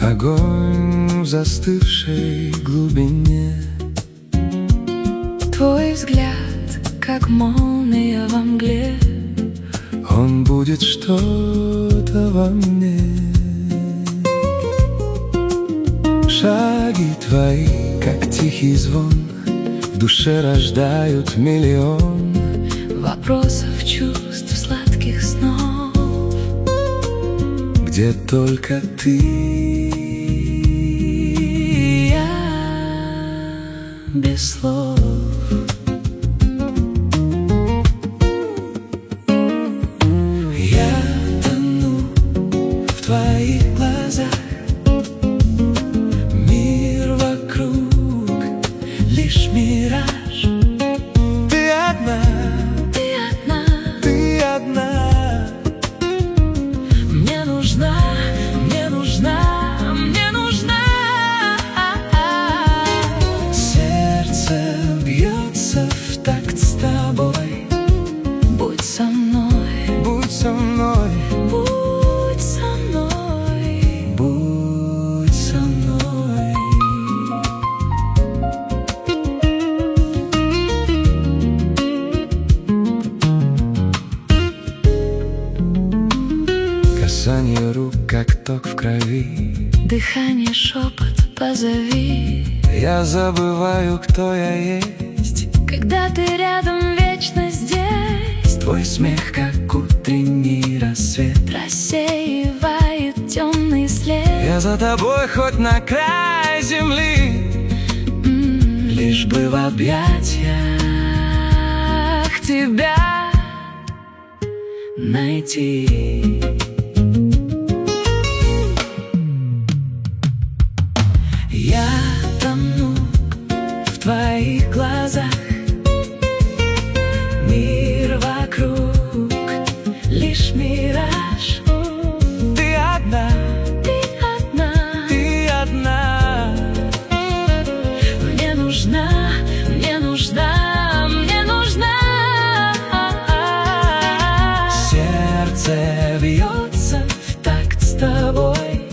огонь в застывшей глубине. Твой взгляд, как молния во мгле, Он будет что-то во мне. Шаги твои, как тихий звон, в душе рождают миллион вопросов, чувств, сладких снов, где только ты и я без слов. Я тону в твоих глазах, мир вокруг лишь мираж. Ты одна, Ты одна, ты одна. мне нужна, мне нужна, мне нужна. Сердце бьется в такт с тобой. Будь со мной, Будь со мной, будь со мной, будь со мной. Касание рук, как ток в крови. дыхание, шепот, позови. Я забываю, кто я есть. Когда ты рядом, вечно здесь. Твой смех, как утренний рассвет. Рассеивает темный след. Я за тобой хоть на край земли, лишь бы в объятиях тебя найти.